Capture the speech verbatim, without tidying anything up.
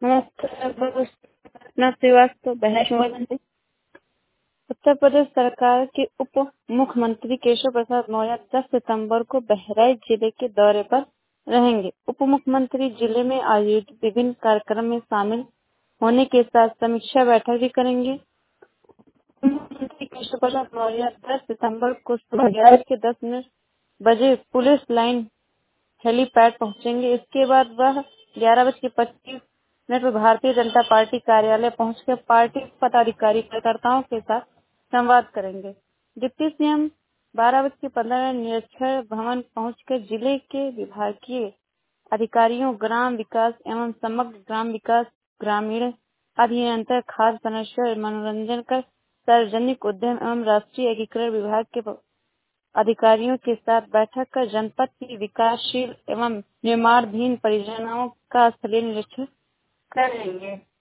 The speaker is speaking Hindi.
अपना श्रीवास्तव बहस हुआ। उत्तर प्रदेश सरकार के उप मुख्यमंत्री केशव प्रसाद मौर्य दस सितंबर को बहराइच जिले के दौरे पर रहेंगे। उप मुख्यमंत्री जिले में आयोजित विभिन्न कार्यक्रम में शामिल होने के साथ समीक्षा बैठक भी करेंगे। मुख्यमंत्री केशव प्रसाद मौर्य दस सितंबर को सुबह ग्यारह के दस मिनट बजे पुलिस लाइन हेलीपैड पहुंचेंगे। इसके बाद वह ग्यारह बज के पच्चीस मिनट पर भारतीय जनता पार्टी कार्यालय पहुंचकर पार्टी पदाधिकारी कार्यकर्ताओं के साथ संवाद करेंगे। डिप्टी सीएम बारह बज के पंद्रह मिनट निरीक्षण भवन पहुंचकर जिले के विभागीय अधिकारियों, ग्राम विकास एवं समग्र ग्राम विकास, ग्रामीण अभियंता, खाद्य संरक्षण, मनोरंजन कर, सार्वजनिक उद्यम एवं राष्ट्रीय एकीकरण विभाग के अधिकारियों के साथ बैठक कर जनपद की विकासशील एवं निर्माणाधीन परियोजनाओं का स्थलीय निरीक्षण करेंगे।